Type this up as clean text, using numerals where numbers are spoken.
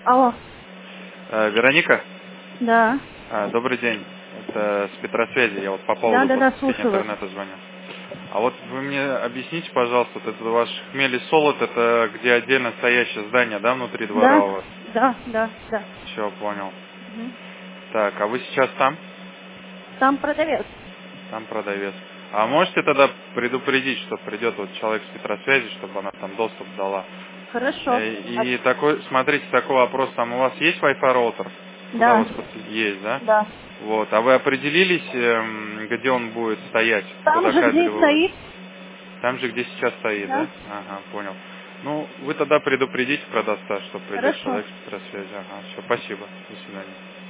Алло. Вероника? Да. Добрый день. Это с Петросвязи. Я вот по поводу Слушаю вас. интернета звоню. А вот вы мне объясните, пожалуйста, вот это ваш Хмель и Солод, это где отдельно стоящее здание, да, внутри двора у вас? Да. Все, понял. Мгм. Так, а вы сейчас там? Там продавец. Там продавец. А можете тогда предупредить, что придет вот человек с Петросвязи, чтобы она там доступ дала? Хорошо. И такой, смотрите, такой вопрос, там у вас есть Wi-Fi роутер? Куда Да. вас подсоединить? Есть, да? Да. Вот, а вы определились, где он будет стоять? Там Куда же, кабель где выводить? стоит. Там же, где сейчас стоит, да? Да. Ага, понял. Ну, вы тогда предупредите продавца, что придет Хорошо. человек с Петросвязи. Ага, все, спасибо. До свидания.